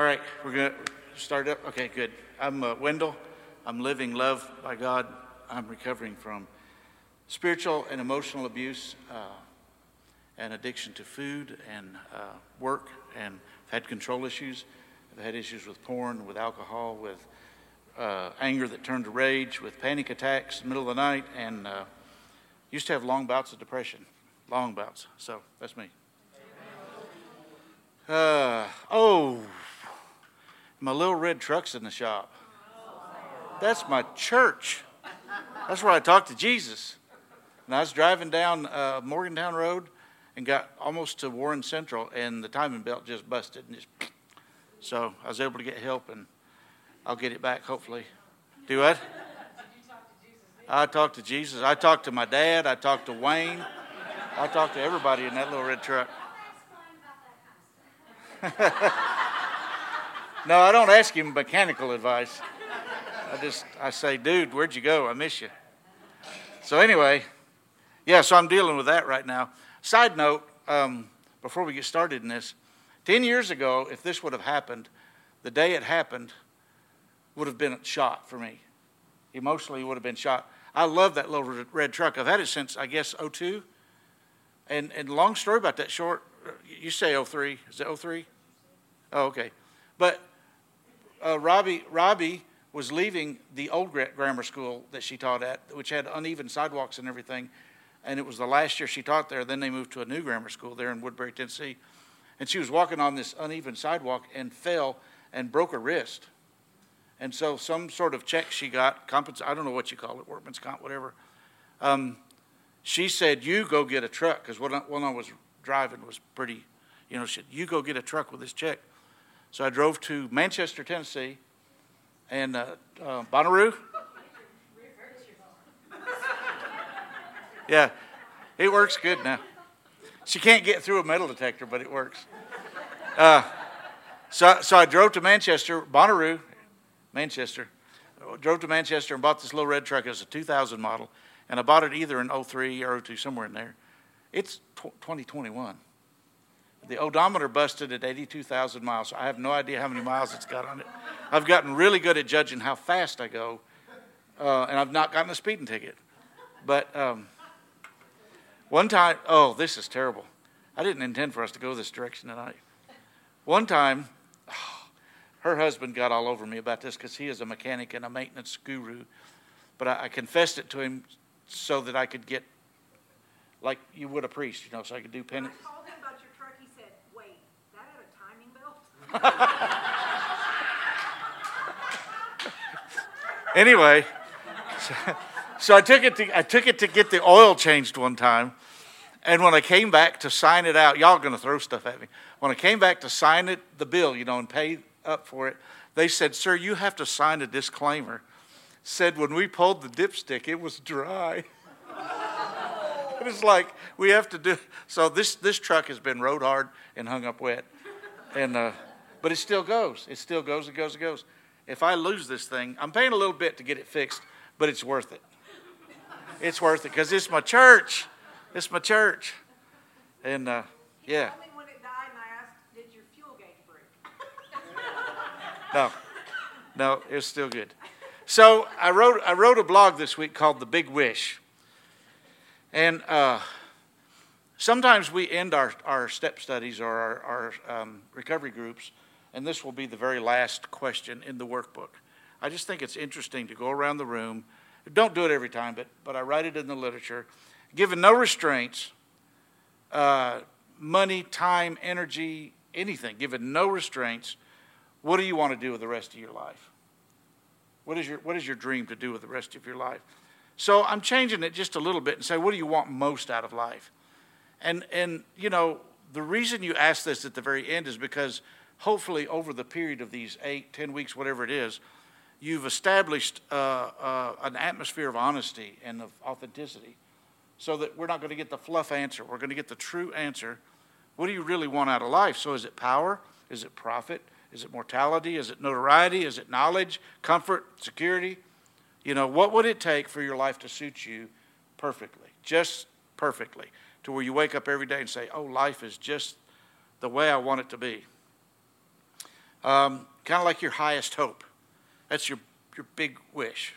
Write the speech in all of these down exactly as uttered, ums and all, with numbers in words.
All right, we're going to start up. Okay, good. I'm uh, Wendell. I'm living love by God. I'm recovering from spiritual and emotional abuse uh, and addiction to food and uh, work, and I've had control issues. I've had issues with porn, with alcohol, with uh, anger that turned to rage, with panic attacks in the middle of the night, and uh, used to have long bouts of depression, long bouts. So that's me. Uh, oh, my little red truck's in the shop. That's my church. That's where I talked to Jesus. And I was driving down uh, Morgantown Road and got almost to Warren Central, and the timing belt just busted. And just, so I was able to get help, and I'll get it back, hopefully. Do what? Did you talk to Jesus? I talked to Jesus. I talked to my dad. I talked to Wayne. I talked to everybody in that little red truck. No, I don't ask him mechanical advice. I just, I say, dude, where'd you go? I miss you. So anyway, yeah, so I'm dealing with that right now. Side note, um, before we get started in this, ten years ago, if this would have happened, the day it happened would have been shot for me. Emotionally, it would have been shot. I love that little red truck. I've had it since, I guess, oh two. And, and long story about that short, you say oh three. Is it oh three? Oh, okay. But uh, Robbie, Robbie was leaving the old grammar school that she taught at, which had uneven sidewalks and everything. And it was the last year she taught there. Then they moved to a new grammar school there in Woodbury, Tennessee. And she was walking on this uneven sidewalk and fell and broke her wrist. And so some sort of check she got, compens- I don't know what you call it, workman's comp, whatever. Um, she said, you go get a truck, because what I, when I was driving was pretty, you know, she said, you go get a truck with this check. So I drove to Manchester, Tennessee, and uh, uh, Bonnaroo. Yeah, it works good now. She can't get through a metal detector, but it works. Uh, so, so I drove to Manchester, Bonnaroo, Manchester. I drove to Manchester and bought this little red truck. It was a two thousand model, and I bought it either in oh three or oh two, somewhere in there. It's twenty twenty-one. The odometer busted at eighty-two thousand miles. So I have no idea how many miles it's got on it. I've gotten really good at judging how fast I go, uh, and I've not gotten a speeding ticket. But um, one time, oh, this is terrible. I didn't intend for us to go this direction tonight. One time, oh, her husband got all over me about this because he is a mechanic and a maintenance guru. But I, I confessed it to him so that I could get, like you would a priest, you know, so I could do penance. When I told him about your truck, he said, wait, that had a timing belt? Anyway, so, so I took it to I took it to get the oil changed one time, and when I came back to sign it out, y'all are going to throw stuff at me. When I came back to sign it, the bill, you know, and pay up for it, they said, "Sir, you have to sign a disclaimer." Said when we pulled the dipstick, it was dry. It was like we have to do. So this this truck has been rode hard and hung up wet, and uh, but it still goes. It still goes. It goes. It goes. If I lose this thing, I'm paying a little bit to get it fixed, but it's worth it. It's worth it because it's my church. It's my church. And, uh, yeah. He told me when it died, and I asked, did your fuel gauge break? No. No, it's still good. So I wrote I wrote a blog this week called The Big Wish. And uh, sometimes we end our, our step studies or our, our um, recovery groups, and this will be the very last question in the workbook. I just think it's interesting to go around the room. Don't do it every time, but, but I write it in the literature. Given no restraints, uh, money, time, energy, anything, given no restraints, what do you want to do with the rest of your life? What is your, what is your dream to do with the rest of your life? So I'm changing it just a little bit and say, what do you want most out of life? And, and you know, the reason you ask this at the very end is because hopefully over the period of these eight, ten weeks, whatever it is, you've established uh, uh, an atmosphere of honesty and of authenticity so that we're not going to get the fluff answer. We're going to get the true answer. What do you really want out of life? So is it power? Is it profit? Is it mortality? Is it notoriety? Is it knowledge, comfort, security? You know, what would it take for your life to suit you perfectly, just perfectly, to where you wake up every day and say, oh, life is just the way I want it to be? Um, kind of like your highest hope. That's your, your big wish.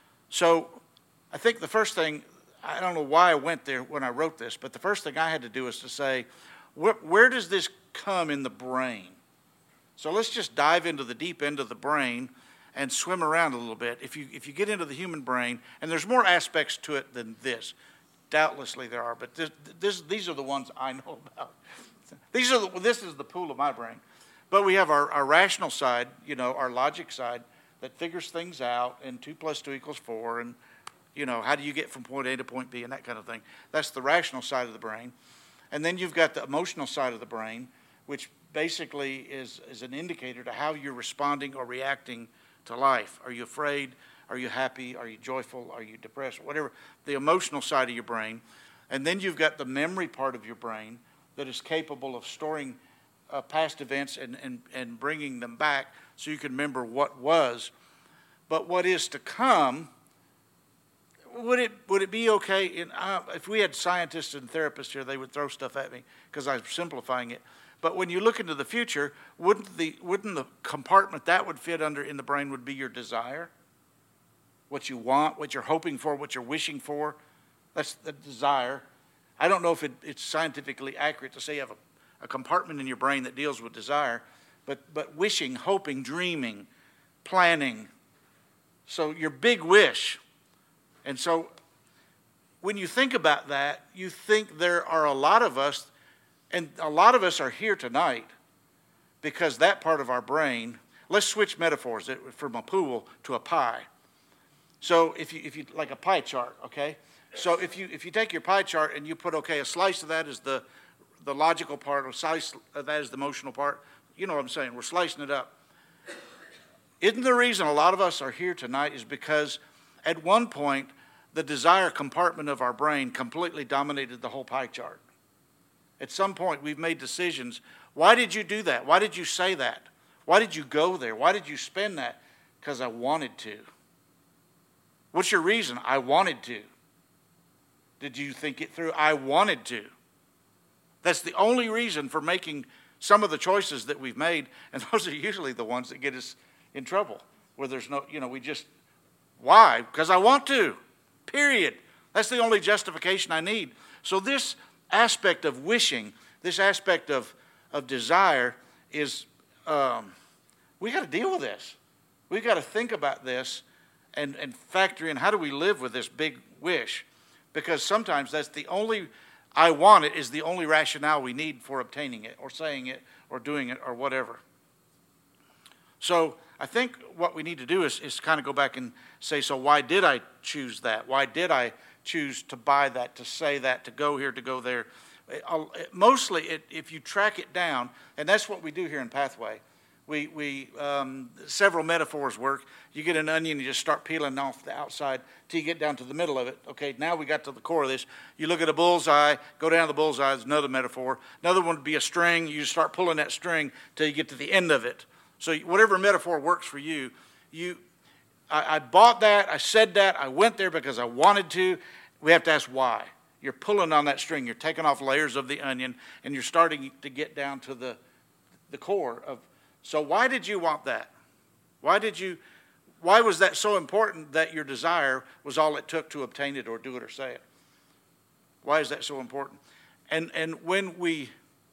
So I think the first thing, I don't know why I went there when I wrote this, but the first thing I had to do is to say, where, where does this come in the brain? So let's just dive into the deep end of the brain and swim around a little bit. If you, if you get into the human brain, and there's more aspects to it than this, doubtlessly there are, but this, this, these are the ones I know about. These are the, this is the pool of my brain. But we have our, our rational side, you know, our logic side that figures things out, and two plus two equals four, and, you know, how do you get from point A to point B and that kind of thing. That's the rational side of the brain. And then you've got the emotional side of the brain, which basically is, is an indicator to how you're responding or reacting to life. Are you afraid? Are you happy? Are you joyful? Are you depressed? Whatever, the emotional side of your brain. And then you've got the memory part of your brain that is capable of storing uh, past events and, and, and bringing them back so you can remember what was. But what is to come, would it would it be okay, in, uh, if we had scientists and therapists here, they would throw stuff at me because I'm simplifying it. But when you look into the future, wouldn't the wouldn't the compartment that would fit under in the brain would be your desire? What you want, what you're hoping for, what you're wishing for. That's the desire. I don't know if it, it's scientifically accurate to say you have a, a compartment in your brain that deals with desire, but, but wishing, hoping, dreaming, planning. So your big wish. And so when you think about that, you think there are a lot of us, and a lot of us are here tonight because that part of our brain, let's switch metaphors from a pool to a pie. So if you, if you like a pie chart, okay? So if you if you take your pie chart and you put, okay, a slice of that is the, the logical part, a slice of that is the emotional part, you know what I'm saying, we're slicing it up. Isn't the reason a lot of us are here tonight is because at one point the desire compartment of our brain completely dominated the whole pie chart. At some point we've made decisions. Why did you do that? Why did you say that? Why did you go there? Why did you spend that? Because I wanted to. What's your reason? I wanted to. Did you think it through? I wanted to. That's the only reason for making some of the choices that we've made, and those are usually the ones that get us in trouble, where there's no, you know, we just, why? Because I want to, period. That's the only justification I need. So this aspect of wishing, this aspect of, of desire is, um, we got to deal with this. We've got to think about this and, and factor in how do we live with this big wish, because sometimes that's the only, I want it is the only rationale we need for obtaining it or saying it or doing it or whatever. So I think what we need to do is, is kind of go back and say, so why did I choose that? Why did I choose to buy that, to say that, to go here, to go there? It, it, mostly, it, if you track it down, and that's what we do here in Pathway, we, we um, several metaphors work. You get an onion, you just start peeling off the outside till you get down to the middle of it. Okay, now we got to the core of this. You look at a bullseye, go down to the bullseye, there's another metaphor. Another one would be a string. You just start pulling that string till you get to the end of it. So whatever metaphor works for you, you, I, I bought that, I said that, I went there because I wanted to. We have to ask why. You're pulling on that string. You're taking off layers of the onion, and you're starting to get down to the, the core of. So why did you want that? Why did you? Why was that so important that your desire was all it took to obtain it or do it or say it? Why is that so important? And and when we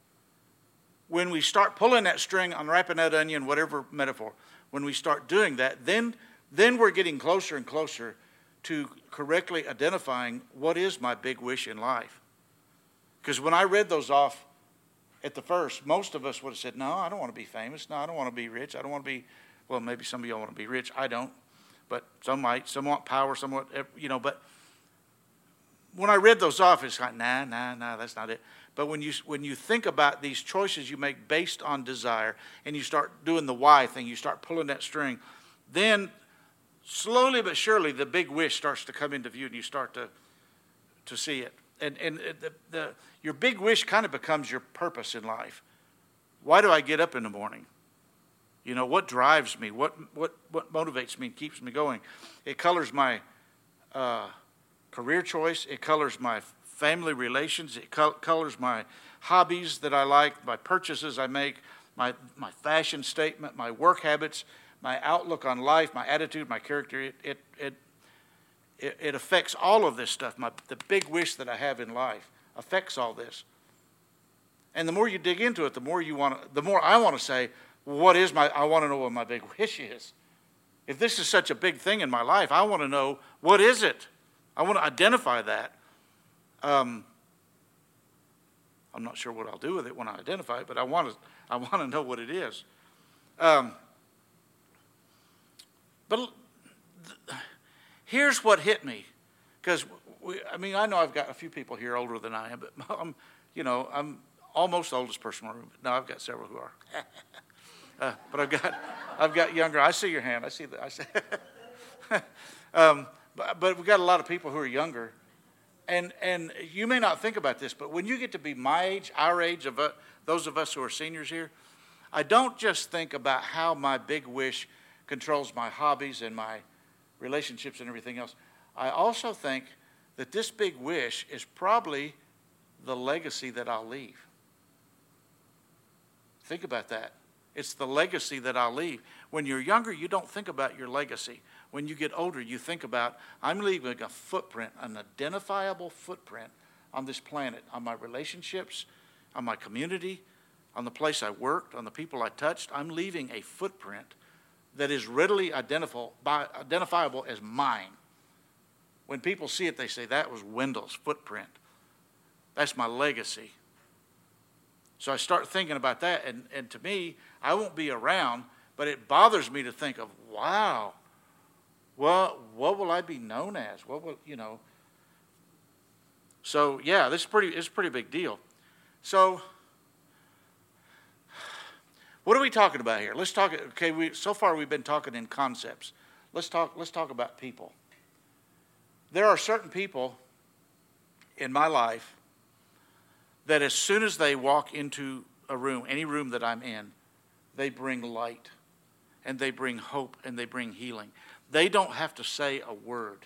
when we start pulling that string, unwrapping that onion, whatever metaphor, when we start doing that, then then we're getting closer and closer to correctly identifying what is my big wish in life. Because when I read those off at the first, most of us would have said, no, I don't want to be famous. No, I don't want to be rich. I don't want to be, well, maybe some of y'all want to be rich. I don't. But some might. Some want power. Some want, you know, but when I read those off, it's like, nah, nah, nah, that's not it. But when you when you think about these choices you make based on desire, and you start doing the why thing, you start pulling that string, then slowly but surely the big wish starts to come into view, and you start to to see it. And and the, the your big wish kind of becomes your purpose in life. Why do I get up in the morning? You know, what drives me? What what what motivates me and keeps me going? It colors my uh, career choice. It colors my family relations. It col- colors my hobbies that I like, my purchases I make, my, my fashion statement, my work habits, my outlook on life, my attitude, my character. It, it, it, it, it affects all of this stuff. My, the big wish that I have in life affects all this. And the more you dig into it, the more you want to, the more I want to say, well, what is my, I want to know what my big wish is. If this is such a big thing in my life, I want to know, what is it? I want to identify that. Um, I'm not sure what I'll do with it when I identify it, but I want to, I want to know what it is. Um, but th- here's what hit me, because I mean, I know I've got a few people here older than I am, but I'm, you know, I'm almost the oldest person in the room. No, I've got several who are. uh, but I've got, I've got younger. I see your hand. I see that. I see. um, but, but we've got a lot of people who are younger. And and you may not think about this, but when you get to be my age, our age, of uh, those of us who are seniors here, I don't just think about how my big wish controls my hobbies and my relationships and everything else. I also think that this big wish is probably the legacy that I'll leave. Think about that. It's the legacy that I'll leave. When you're younger, you don't think about your legacy. When you get older, you think about, I'm leaving a footprint, an identifiable footprint on this planet, on my relationships, on my community, on the place I worked, on the people I touched. I'm leaving a footprint that is readily identifiable, by, identifiable as mine. When people see it, they say, that was Wendell's footprint. That's my legacy. So I start thinking about that, and, and to me, I won't be around, but it bothers me to think of, wow, well, what will I be known as? What will, you know? So yeah, this is pretty. It's a pretty big deal. So, what are we talking about here? Let's talk. Okay, we so far we've been talking in concepts. Let's talk. Let's talk about people. There are certain people in my life that as soon as they walk into a room, any room that I'm in, they bring light, and they bring hope, and they bring healing. They don't have to say a word.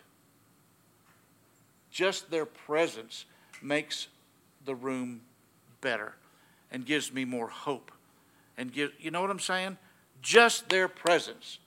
Just their presence makes the room better and gives me more hope. And give, you know what I'm saying? Just their presence.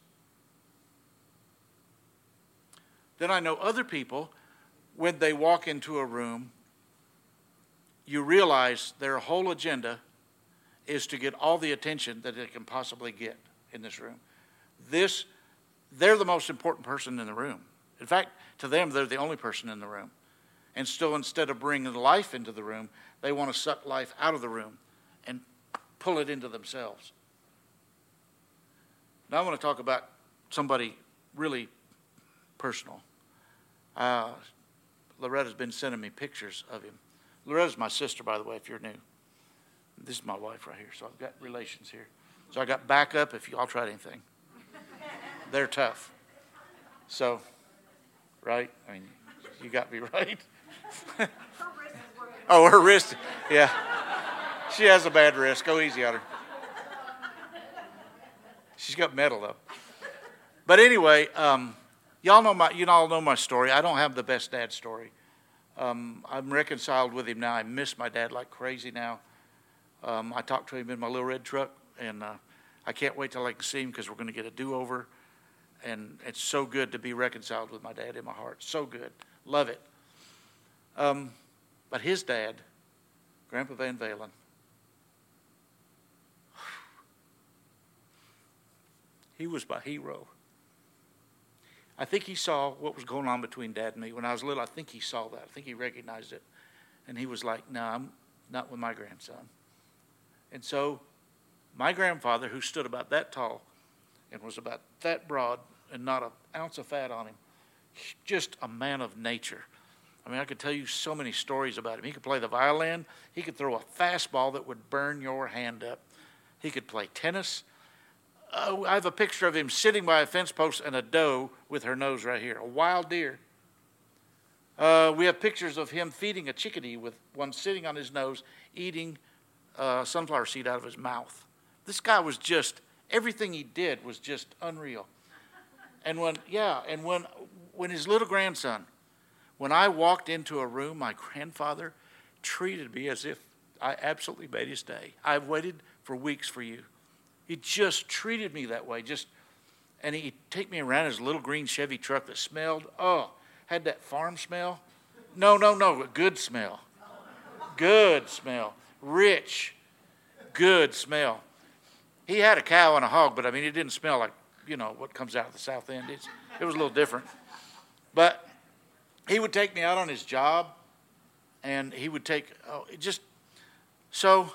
Then I know other people, when they walk into a room, you realize their whole agenda is to get all the attention that they can possibly get in this room. This They're the most important person in the room. In fact, to them, they're the only person in the room. And still, instead of bringing life into the room, they want to suck life out of the room and pull it into themselves. Now I want to talk about somebody really personal. Uh, Loretta's been sending me pictures of him. Loretta's my sister, by the way, if you're new. This is my wife right here, so I've got relations here. So I got backup if y'all tried anything. They're tough. So, right? I mean, you got me right. Oh, her wrist. Yeah. She has a bad wrist. Go easy on her. She's got metal, though. But anyway, um, y'all know my, you all know my story. I don't have the best dad story. Um, I'm reconciled with him now. I miss my dad like crazy now. Um, I talked to him in my little red truck, and uh, I can't wait till I can see him because we're going to get a do-over. And it's so good to be reconciled with my dad in my heart. So good. Love it. Um, but his dad, Grandpa Van Valen, he was my hero. I think he saw what was going on between Dad and me. When I was little, I think he saw that. I think he recognized it. And he was like, no, I'm not with my grandson. And so my grandfather, who stood about that tall and was about that broad and not an ounce of fat on him, just a man of nature. I mean, I could tell you so many stories about him. He could play the violin. He could throw a fastball that would burn your hand up. He could play tennis. Uh, I have a picture of him sitting by a fence post and a doe with her nose right here, a wild deer. Uh, we have pictures of him feeding a chickadee with one sitting on his nose, eating uh, sunflower seed out of his mouth. This guy was just, everything he did was just unreal. And when, yeah, and when, when his little grandson, when I walked into a room, my grandfather treated me as if I absolutely made his day. I've waited for weeks for you. He just treated me that way. Just, and he'd take me around his little green Chevy truck that smelled, oh, had that farm smell. No, no, no, a good smell. Good smell. Rich, good smell. He had a cow and a hog, but I mean, it didn't smell like, you know, what comes out of the South End. It's, it was a little different. But he would take me out on his job, and he would take, oh, it just, so,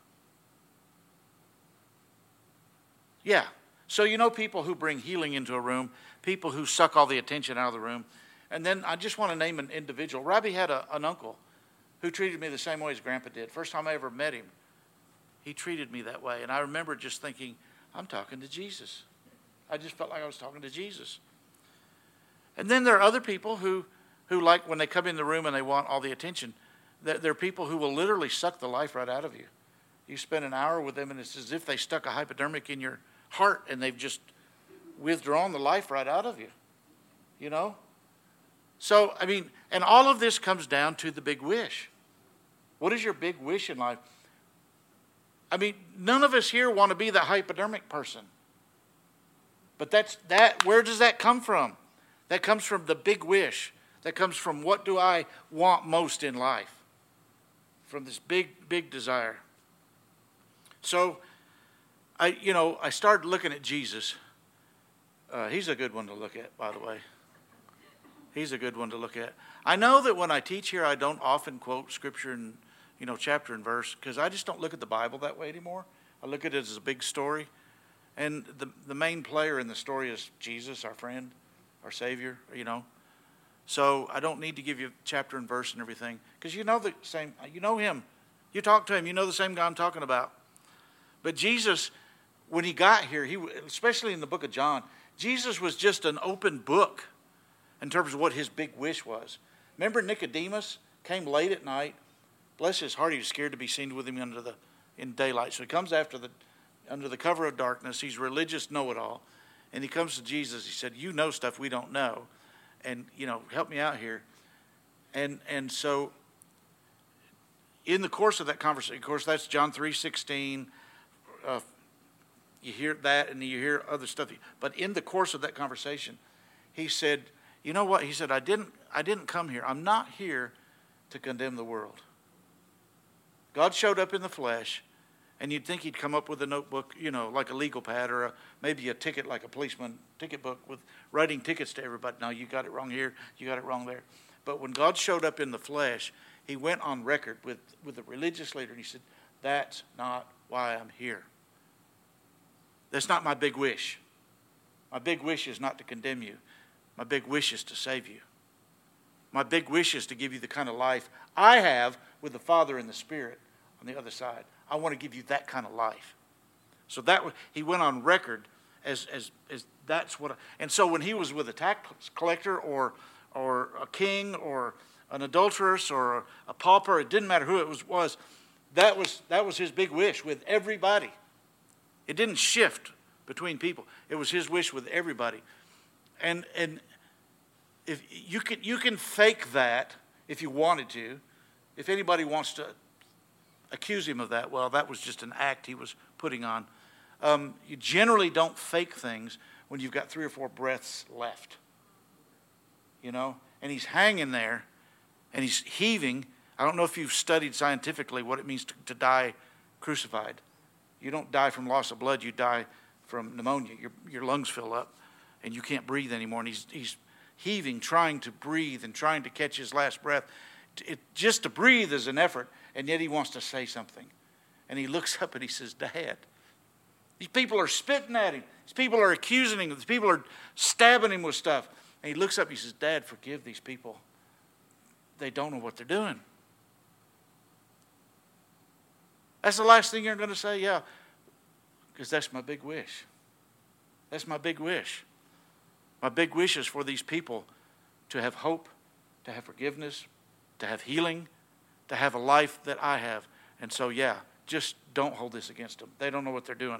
yeah. So you know people who bring healing into a room, people who suck all the attention out of the room. And then I just want to name an individual. Robbie had a, an uncle who treated me the same way his grandpa did. First time I ever met him, he treated me that way. And I remember just thinking, I'm talking to Jesus. I just felt like I was talking to Jesus. And then there are other people who, who like when they come in the room and they want all the attention, there, there are people who will literally suck the life right out of you. You spend an hour with them and it's as if they stuck a hypodermic in your heart and they've just withdrawn the life right out of you. You know? So, I mean, and all of this comes down to the big wish. What is your big wish in life? I mean, none of us here want to be the hypodermic person. But that's that. Where does that come from? That comes from the big wish. That comes from what do I want most in life? From this big, big desire. So, I, you know, I started looking at Jesus. Uh, he's a good one to look at, by the way. He's a good one to look at. I know that when I teach here, I don't often quote scripture and, you know, chapter and verse, because I just don't look at the Bible that way anymore. I look at it as a big story. And the, the main player in the story is Jesus, our friend, our Savior, you know. So I don't need to give you chapter and verse and everything, because you know the same, you know him. You talk to him, you know the same guy I'm talking about. But Jesus, when he got here, he especially in the book of John, Jesus was just an open book in terms of what his big wish was. Remember Nicodemus came late at night. Bless his heart, he was scared to be seen with him under the in daylight. So he comes after the under the cover of darkness. He's religious know-it-all. And he comes to Jesus. He said, you know stuff we don't know. And, you know, help me out here. And and so in the course of that conversation, of course, that's John three sixteen. Uh, you hear that and you hear other stuff. But in the course of that conversation, he said, you know what? He said, I didn't, I didn't come here. I'm not here to condemn the world. God showed up in the flesh, and you'd think he'd come up with a notebook, you know, like a legal pad or a, maybe a ticket like a policeman ticket book with writing tickets to everybody. No, you got it wrong here. You got it wrong there. But when God showed up in the flesh, he went on record with, with a religious leader, and he said, that's not why I'm here. That's not my big wish. My big wish is not to condemn you. My big wish is to save you. My big wish is to give you the kind of life I have with the Father and the Spirit on the other side. I want to give you that kind of life. So that he went on record as as as that's what. I, and so when he was with a tax collector or or a king or an adulteress or a pauper, it didn't matter who it was. Was that was that was his big wish with everybody. It didn't shift between people. It was his wish with everybody. And and if you can you can fake that if you wanted to. If anybody wants to accuse him of that, well, that was just an act he was putting on. Um, you generally don't fake things when you've got three or four breaths left. You know? And he's hanging there, and he's heaving. I don't know if you've studied scientifically what it means to, to die crucified. You don't die from loss of blood. You die from pneumonia. Your, your lungs fill up, and you can't breathe anymore. And he's, he's heaving, trying to breathe and trying to catch his last breath. It, just to breathe is an effort, and yet he wants to say something. And he looks up and he says, Dad. These people are spitting at him. These people are accusing him. These people are stabbing him with stuff. And he looks up and he says, Dad, forgive these people. They don't know what they're doing. That's the last thing you're going to say? Yeah, because that's my big wish. That's my big wish. My big wish is for these people to have hope, to have forgiveness, to have healing, to have a life that I have. And so, yeah, just don't hold this against them. They don't know what they're doing.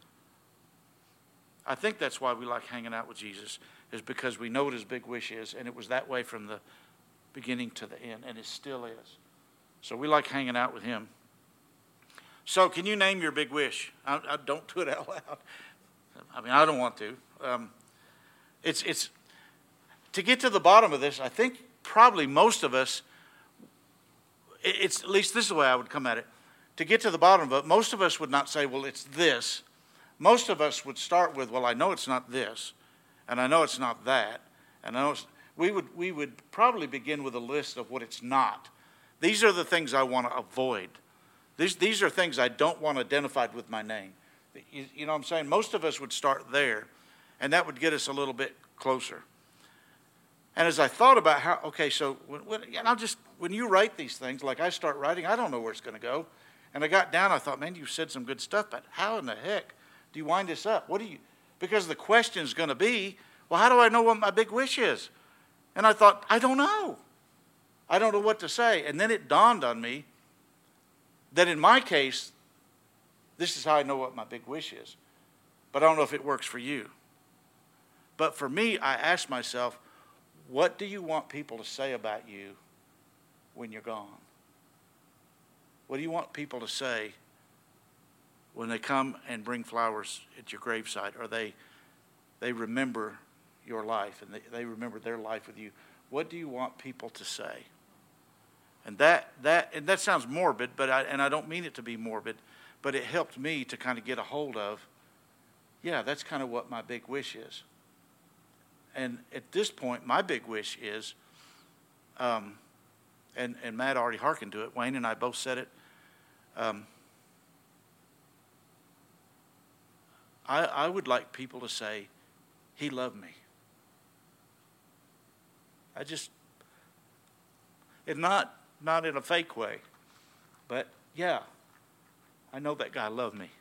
I think that's why we like hanging out with Jesus, is because we know what his big wish is, and it was that way from the beginning to the end, and it still is. So we like hanging out with him. So can you name your big wish? I, I don't do it out loud. I mean, I don't want to. Um, it's it's to get to the bottom of this. I think probably most of us. It's at least this is the way I would come at it. To get to the bottom of it, most of us would not say, "Well, it's this." Most of us would start with, "Well, I know it's not this, and I know it's not that, and I know it's." We would we would probably begin with a list of what it's not. These are the things I want to avoid. These these are things I don't want identified with my name. You, you know what I'm saying? Most of us would start there, and that would get us a little bit closer. And as I thought about how, okay, so when, when, and I'll just, when you write these things, like I start writing, I don't know where it's going to go. And I got down, I thought, man, you said some good stuff, but how in the heck do you wind this up? What do you, because the question is going to be, well, how do I know what my big wish is? And I thought, I don't know. I don't know what to say. And then it dawned on me that in my case, this is how I know what my big wish is. But I don't know if it works for you. But for me, I asked myself, what do you want people to say about you when you're gone? What do you want people to say when they come and bring flowers at your gravesite, or they they remember your life and they, they remember their life with you? What do you want people to say? And that that and that sounds morbid, but I, and I don't mean it to be morbid, but it helped me to kind of get a hold of, yeah, that's kind of what my big wish is. And at this point, my big wish is, um, and, and Matt already hearkened to it, Wayne and I both said it, um, I, I would like people to say, he loved me. I just, and not, not in a fake way, but yeah, I know that guy loved me.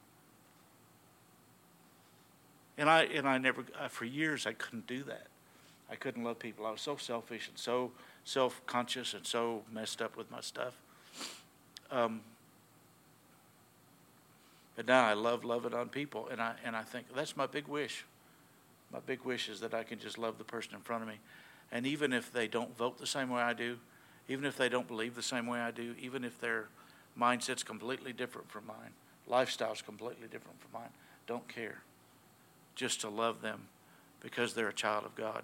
And I and I never, for years, I couldn't do that. I couldn't love people. I was so selfish and so self-conscious and so messed up with my stuff. Um, but now I love loving on people, and I and I think that's my big wish. My big wish is that I can just love the person in front of me. And even if they don't vote the same way I do, even if they don't believe the same way I do, even if their mindset's completely different from mine, lifestyle's completely different from mine, don't care. Just to love them because they're a child of God.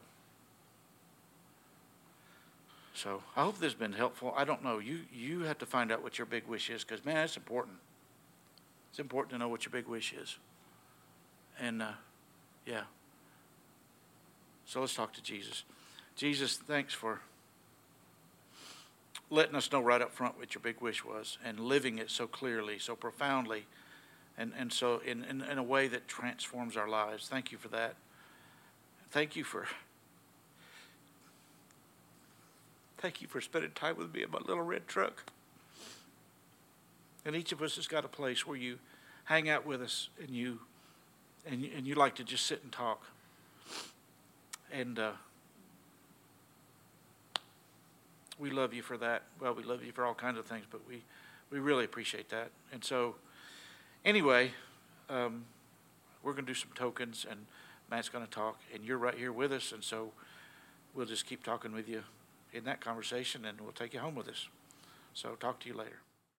So I hope this has been helpful. I don't know. You you have to find out what your big wish is, because, man, it's important. It's important to know what your big wish is. And, uh, yeah. So let's talk to Jesus. Jesus, thanks for letting us know right up front what your big wish was and living it so clearly, so profoundly, and, and so in, in, in a way that transforms our lives. Thank you for that. Thank you for thank you for spending time with me in my little red truck. And each of us has got a place where you hang out with us, and you and you, and you like to just sit and talk. And uh, we love you for that. Well, we love you for all kinds of things, but we, we really appreciate that. And so, anyway, um, we're going to do some tokens, and Matt's going to talk, and you're right here with us, and so we'll just keep talking with you in that conversation, and we'll take you home with us. So talk to you later.